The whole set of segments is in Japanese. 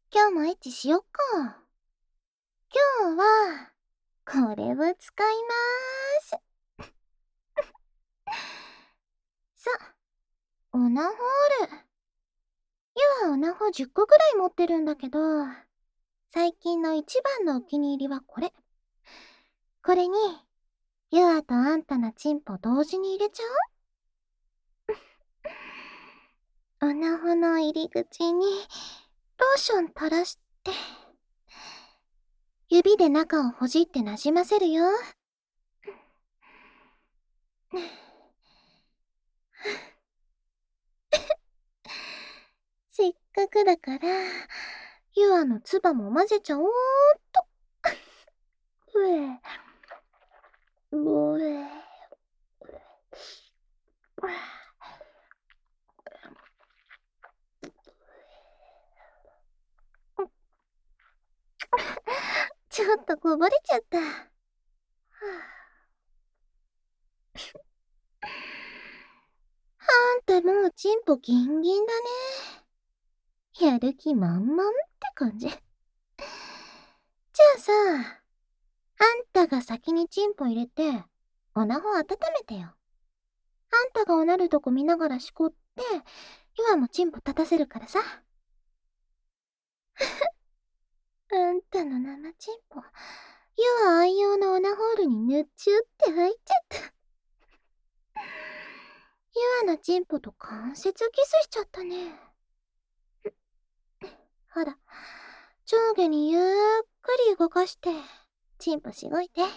今日もエッチしよっか。今日は、これを使いまーす。さ、オナホール。ユはオナホ10個ぐらい持ってるんだけど、最近の一番のお気に入りはこれ。これに、ユアとあんたのチンポ同時に入れちゃう？オナホの入り口に、ローション垂らして、指で中をほじってなじませるよ。せっかくだから、ユアのツバも混ぜちゃおーっと。うえ、うえ、ちょっとこぼれちゃった。あんたもうチンポギンギンだね。やる気満々って感じ。じゃあさ、あんたが先にチンポ入れて、オナホ温めてよ。あんたがおなるとこ見ながらしこって、ユアもチンポ立たせるからさ。あんたの生チンポ、ユア愛用のオナホールにぬっちゅって入っちゃった。ユアのチンポと関節キスしちゃったね。ほら、上下にゆっくり動かして、チンポしごいて。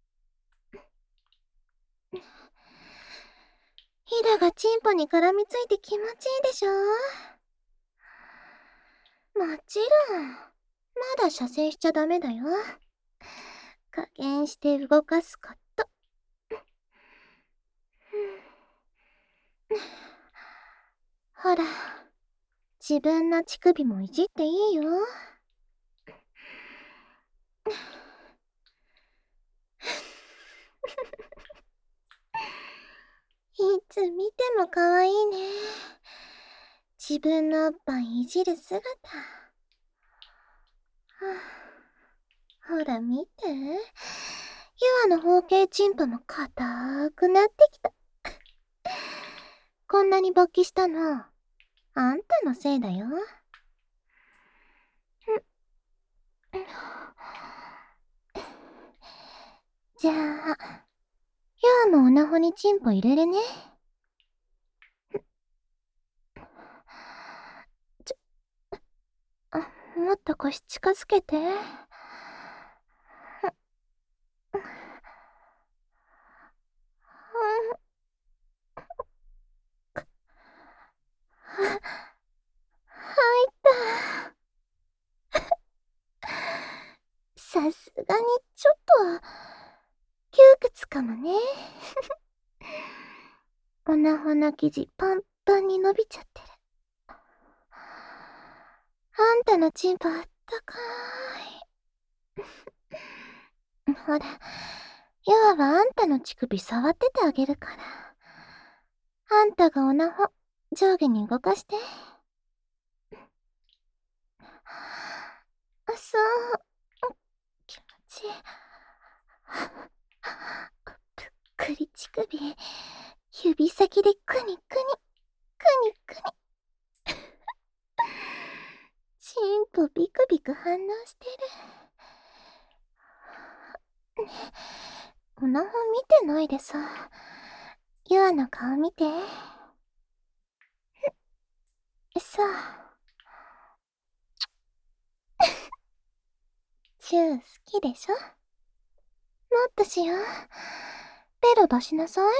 ヒダがチンポに絡みついて気持ちいいでしょ？もちろん、まだ射精しちゃダメだよ。加減して動かすこと。ほら、自分の乳首もいじっていいよ。いつ見ても可愛いね。自分のおっぱいいじる姿。ほら見て。ユアの包茎チンポも硬くなってきた。こんなに勃起したの、あんたのせいだよ。じゃあ、ユアもオナホにチンポ入れるね。もっと腰近づけて。入った。さすがにちょっと、窮屈かもね。オナホの生地パンパンに伸びちゃってる。あんたのチンポあったかーい。ほら、ユアはあんたの乳首触っててあげるから。あんたがオナホ、上下に動かして。そう、気持ちいい。ぷっくり乳首、指先でくにくに、くにくに。チンポビクビク反応してる。ね、オナホ見てないでさ。ユアの顔見て。さあ。チュー好きでしょ？もっとしよう。ベロ出しなさい。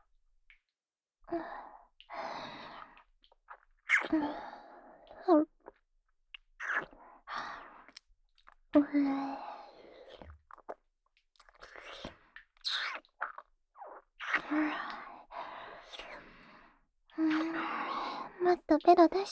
もっとベロ出して。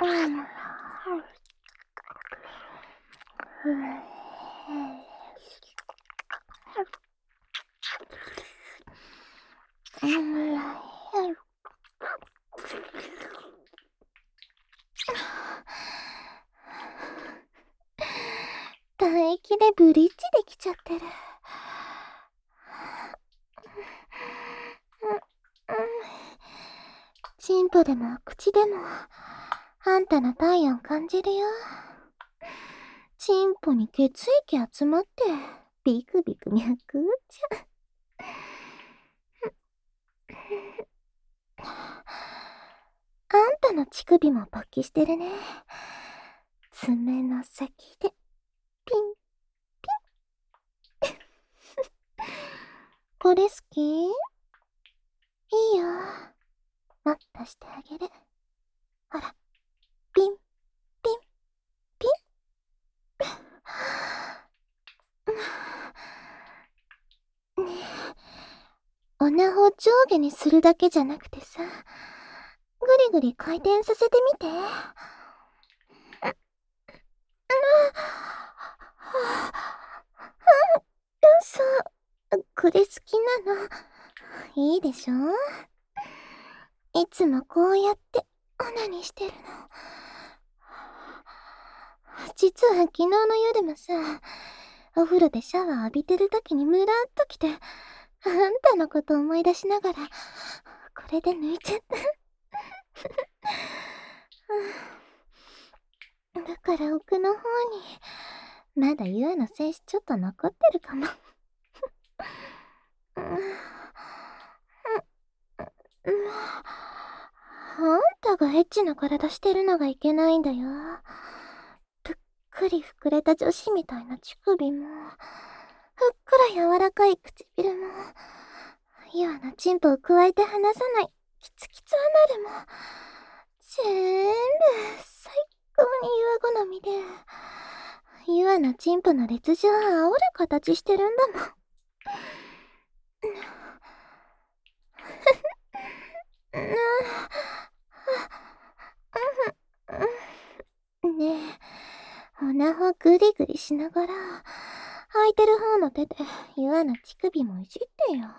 唾液でブリッジできちゃってる。チンポでも口でもあんたの体温感じるよ。チンポに血液集まってビクビク脈打っちゃう。あんたの乳首も勃起してるね。爪の先でピンピン。これ好き？いいよ。もっとしてあげる。ほら、ピンピンピン。ねえ、オナホ上下にするだけじゃなくてさ、ぐりぐり回転させてみて。そう、これ好きなの。いいでしょ？いつもこうやってオナニーしてるの。実は昨日の夜もさ、お風呂でシャワー浴びてる時にムラっときて、あんたのこと思い出しながら、これで抜いちゃった。だから奥の方に、まだユアの精子ちょっと残ってるかも。あんたがエッチな体してるのがいけないんだよ。ぷっくり膨れた女子みたいな乳首も、ふっくら柔らかい唇も、ユアのチンポを加えて離さないキツキツアナルも、全部最高にユア好みで、ユアのチンポの劣情を煽る形してるんだもん。ねえ、オナホグリグリしながら、空いてる方の手でユアの乳首もいじってよ。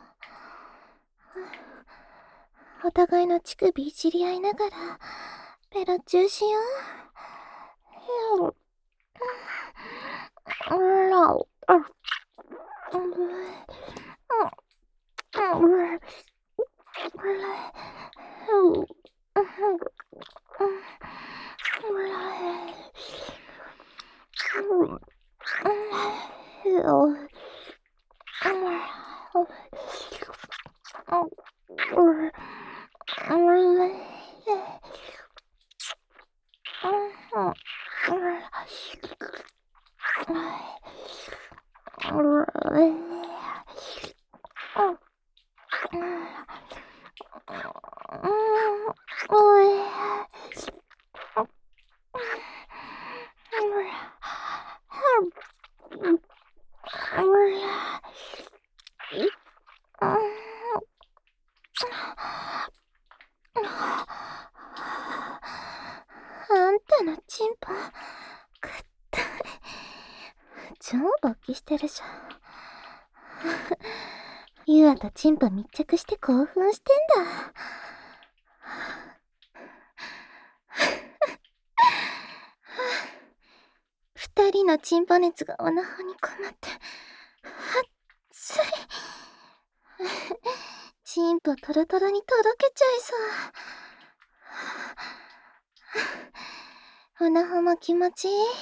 お互いの乳首いじり合いながら、ペロチューしよう。あんたのチンポ、くったい。超勃起してるじゃん。ユアとチンポ密着して興奮してんだ。二人のチンポ熱がオナホにこもって、熱い。チンポトロトロにとろけちゃいそう。オナホも気持ちいい。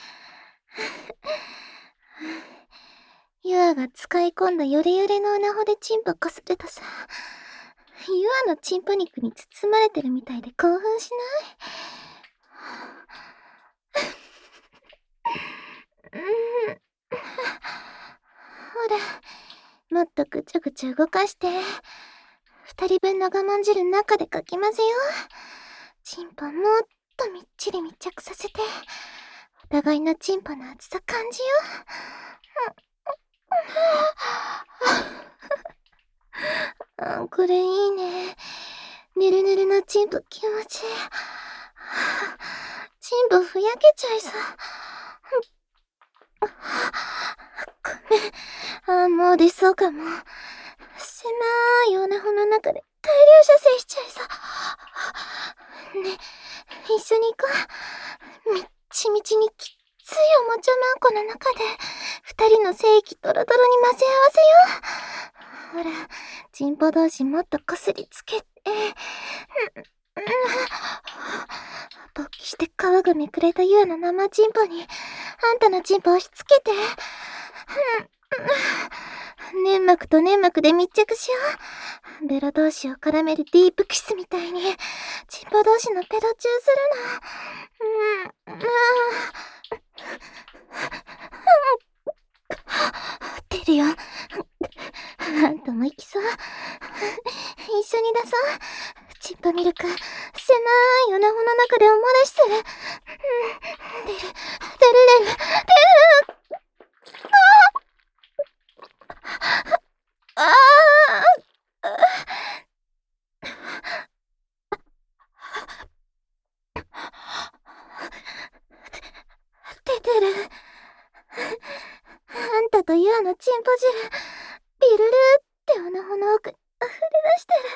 ユアが使い込んだヨレヨレのオナホでチンポこするとさ、ユアのチンポ肉に包まれてるみたいで興奮しないほら、もっとぐちゃぐちゃ動かして、二人分の我慢汁中でかき混ぜよう。チンポもっとみっちり密着させて、お互いのチンポの厚さ感じよう。これいいね。ぬるぬるのチンポ気持ちいい。 チンポふやけちゃいそう。ごめん。もう出そうかも。狭いオナホの中で大量射精しちゃいそう。ね、一緒に行こう。みっちみちにきっついおもちゃまんこの中で二人の精液ドロドロに混ぜ合わせよう。ほら、チンポ同士もっとこすりつけて。勃起して皮がめくれたユアの生チンポにあんたのチンポ押し付けて。粘膜と粘膜で密着しよう。ベロ同士を絡めるディープキスみたいにチンポ同士のペロチューするの。出るよ。あんたも行きそう。一緒に出そう。チンポミルク、狭いオナホの中でお漏らしする。出る。出てる。あんたとユアのチンポ汁、ビルルーってオナホの奥に溢れ出してる。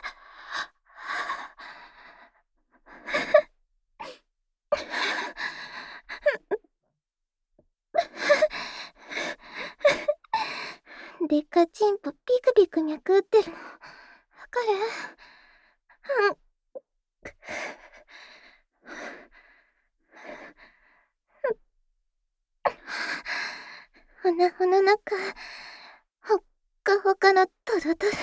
でっかチンポピクピク脈打ってるの。わかる？オナホの中、ほっかほかのトロトロ。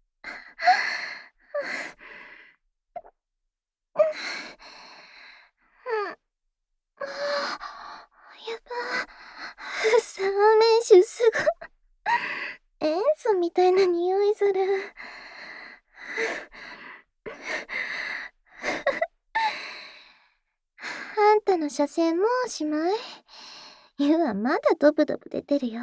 やば。サーメン臭すご。塩素みたいな匂いする。あんたの射精もうおしまい。ユはまだドブドブ出てるよ。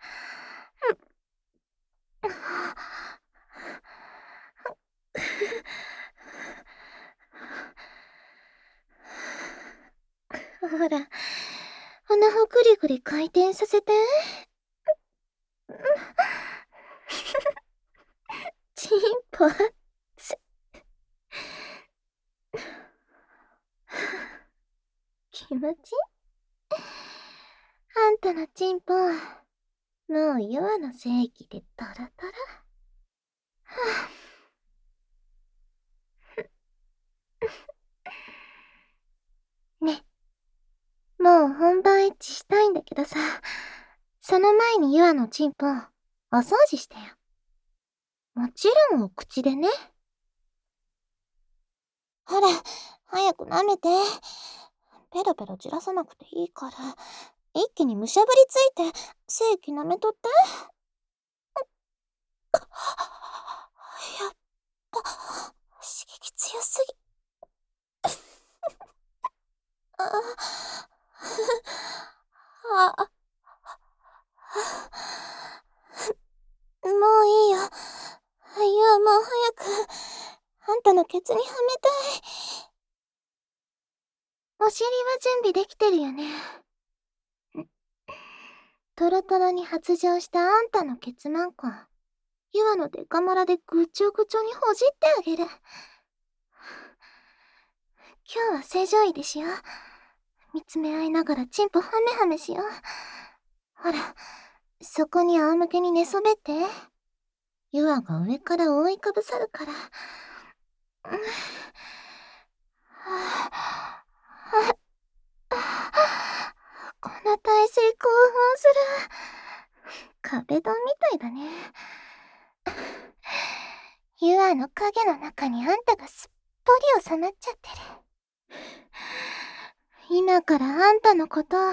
ほら、オナホぐりぐり回転させて。チンポ熱い。気持ちいい？あんたのチンポ、もうユアの精液でトロトロ。ね、もう本番エッチしたいんだけどさ、その前にユアのチンポ、お掃除してよ。もちろんお口でね。ほら、早く舐めて。ペロペロじらさなくていいから、一気にむしゃぶりついて、精液舐めとって。やっぱ、刺激強すぎ。もういいよ。ユアもう早く、あんたのケツにはめたい。お尻は準備できてるよね。トロトロに発情したあんたのケツマンコ、ユアのデカモラでぐちょぐちょにほじってあげる。今日は正常位でしよう。見つめ合いながらチンポハメハメしよう。ほら、そこに仰向けに寝そべって。ユアが上から覆いかぶさるから。この体勢興奮する。壁ドンみたいだね。ユアの影の中にあんたがすっぽり収まっちゃってる。今からあんたのことを襲っちゃい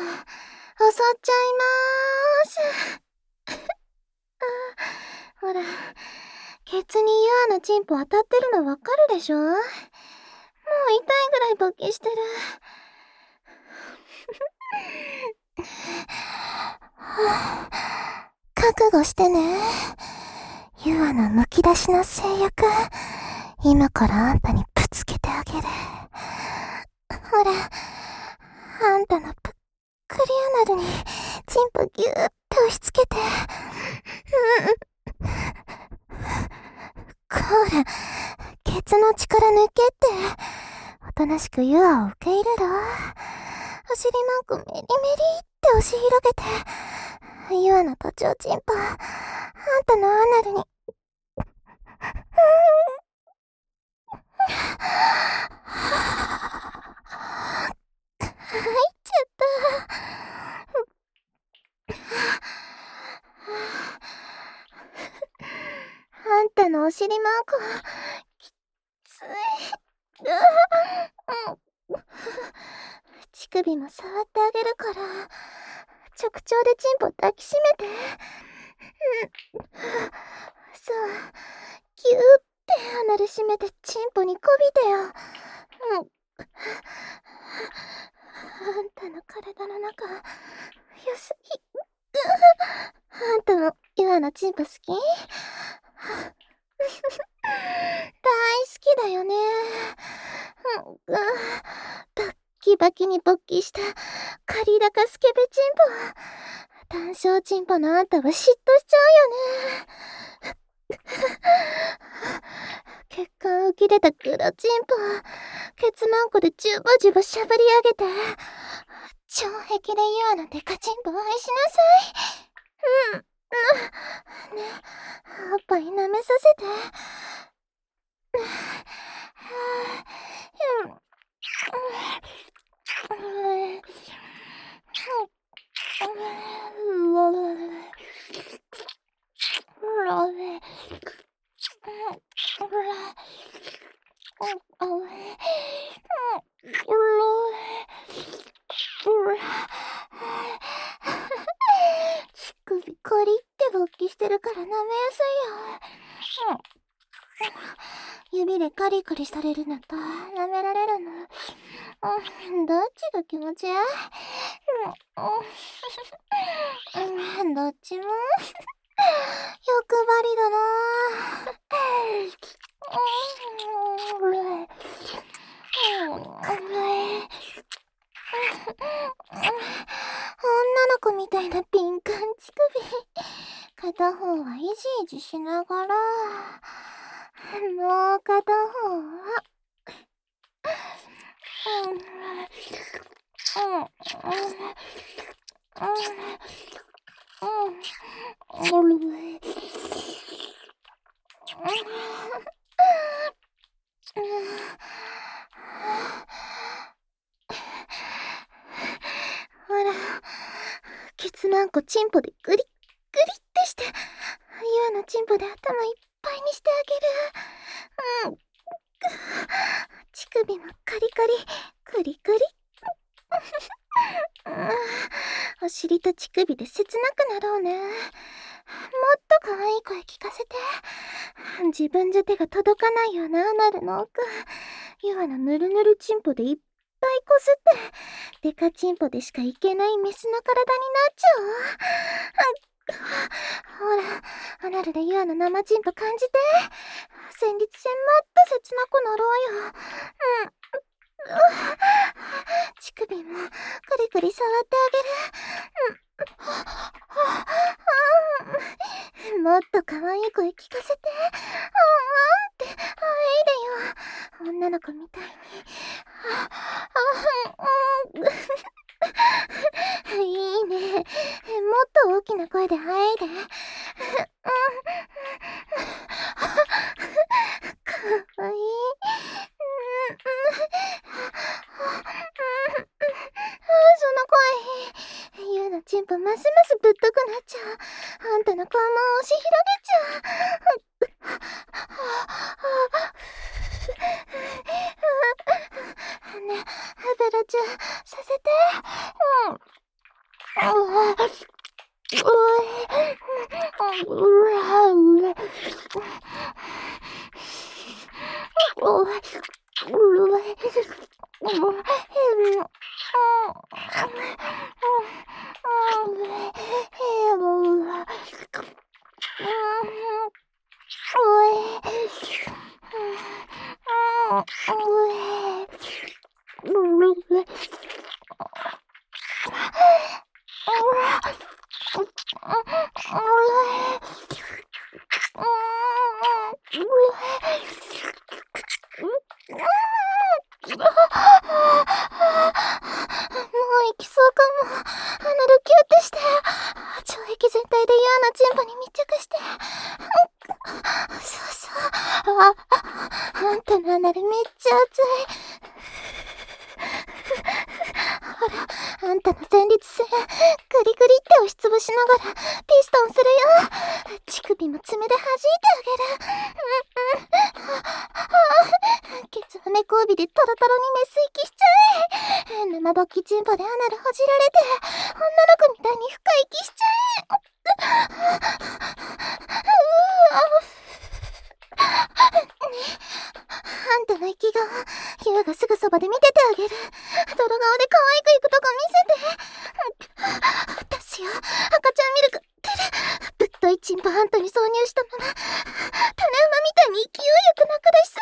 まーす。ほら、ケツにユアのチンポ当たってるのわかるでしょ？もう痛いぐらい勃起してる。覚悟してね。ユアのむき出しの性欲、今からあんたにぶつけてあげる。ほら、 あんたのぷっくりアナルにチンポギューって押し付けて、こら、ケツの力抜けって、おとなしくユアを受け入れろ。お尻マークメリメリって押し広げて、ユアの途中チンポ、あんたのアナルに、入っちゃった。あんたのお尻マーク、きつい。乳首も触ってあげるから、直腸でチンポ抱きしめて。そう、ギューってアナル締めてチンポにこびてよ。あんたの体の中、よすぎ。あんたもユアのチンポ好き？大好きだよね。バッキバキに勃起したカリ高スケベチンポ。単小チンポのあんたは嫉妬しちゃうよね。血管浮き出た黒チンポ、ケツマンコでジュボジュボしゃぶり上げて、超壁でユアのデカチンポ愛しなさい。ね、おっぱい舐めさせて。乳首コリって勃起してるから舐めやすいよ。指でカリカリされるのと舐められるの、どっちが気持ちいい？どっちも欲張りだな。女の子みたいな敏感乳首。片方はイジイジしながら、もう片方はほら、ケツマンコチンポでグリッグリってして、ユアのチンポで頭いっぱいにしてあげる。乳首もカリカリ、クリクリ。お尻と乳首で切なくなろうね。もっと可愛い声聞かせて。自分じゃ手が届かないようなアナルの奥、ユアのぬるぬるチンポでいっぱいこすって、デカチンポでしかいけないメスの体になっちゃおう。ほら、アナルでユアの生チンポ感じて。戦慄戦もっと切なくなろうよ。乳首もクリクリ触ってあげる。もっと可愛い声聞かせて。ってあいでよ。女の子みたいに。いいね。もっと大きな声であいで。かわいい。その声、ユウのチンポますますぶっとくなっちゃう。あんたの肛門を押し広げちゃう。ね、ベロチューさせて。 いきそうかも。アナルキューってして、腸液全体でユアのチンポに密着して。そうそう。あんたのアナルめっちゃ熱い。ほら、あんたの前立腺、グリグリって押しつぶしながらピストンするよ。乳首も爪で弾いてあげる。ケツはめこびでトロトロにメス息しちゃえ。生ボッキチンポでアナルほじられて、女の子みたいに深息しちゃえ。あんたの息が、ユウがすぐそばで見ててあげる。泥顔で可愛くいくとこ見せて。私よ、赤ちゃんミルク、ぶっといチンポあんたに挿入したまま、種馬みたいに勢いよく中出しする。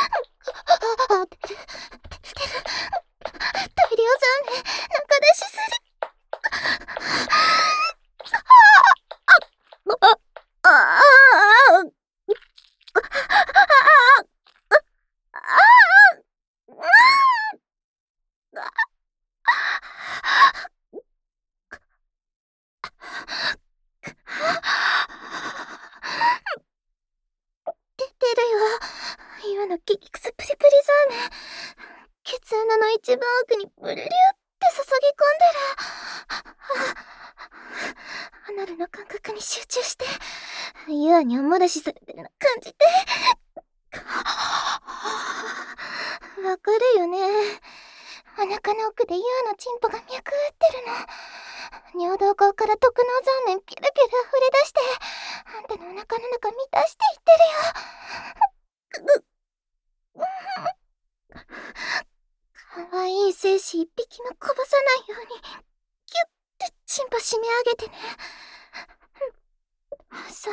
大量残念、中出しする。出てるよ。今の激クスプリプリザーメン。ケツ穴の一番奥にブルリューって注ぎ込んでる。アナルの感覚に集中して、ユアにおもらしされてるの感じて。わかるよね。お腹の奥でユアのチンポが脈打ってるの。尿道口から特納残念ピュルピュル溢れ出して、あんたのお腹の中満たしていってるよ。かわいい精子一匹もこぼさないように、ギュッてチンポ締め上げてね。そう。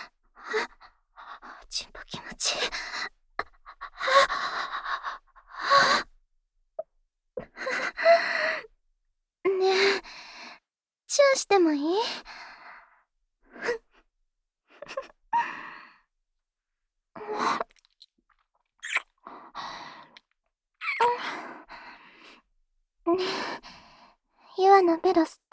チンポ気持ちいい。ねえ、チューしてもいい？ユアのベロスって？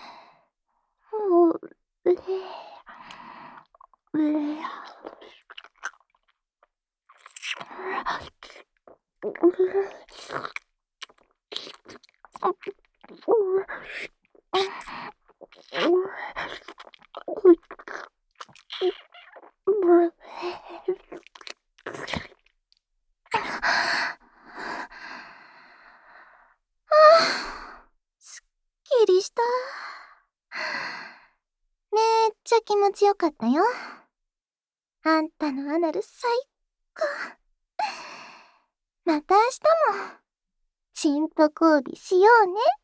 すっきりした。めっちゃ気持ちよかったよ。あんたのアナル最高。また明日もチンポ交尾しようね。